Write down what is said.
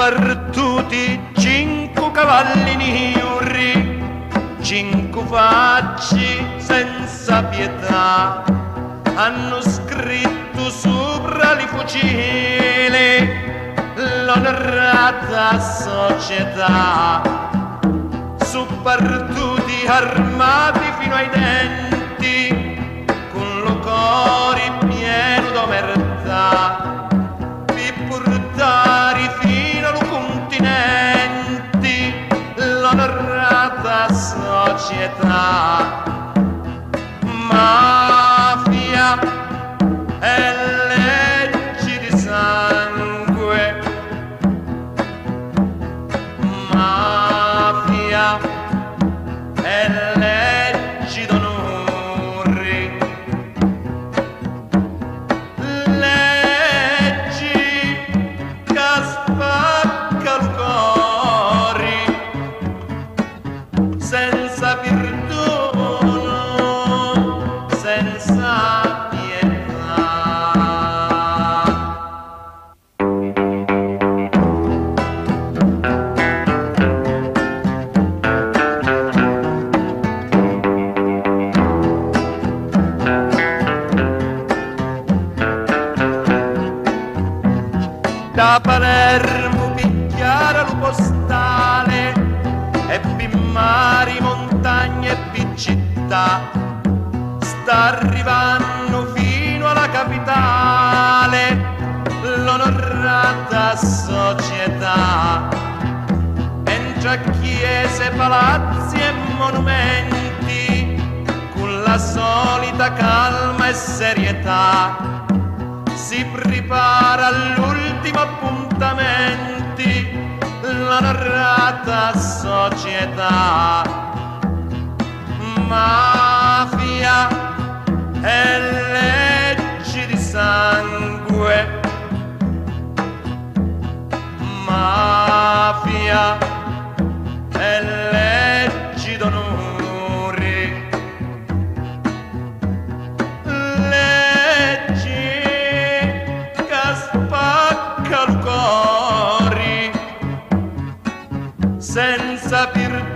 Spartuti 5 cavalli niuri, 5 facci senza pietà, hanno scritto sopra li fucili l'onorata società. Spartuti armati fino ai denti, con lo cuore pieno d'omertà, per portare fino al continente l'onorata società. Mafia e leggi di sangue, mafia e leggi d'onore, leggi che spaccano cuori, senza perdono, senza pietà. Da Palermo picchiare lo postale e mari, montagne e città, sta arrivando fino alla capitale l'onorata società. Entra chiese, palazzi e monumenti con la solita calma e serietà. Si prepara all'ultimo appuntamento l'onorata società. Mafia e leggi di sangue, mafia e leggi d'onore, leggi che spaccano cuori, senza perdono,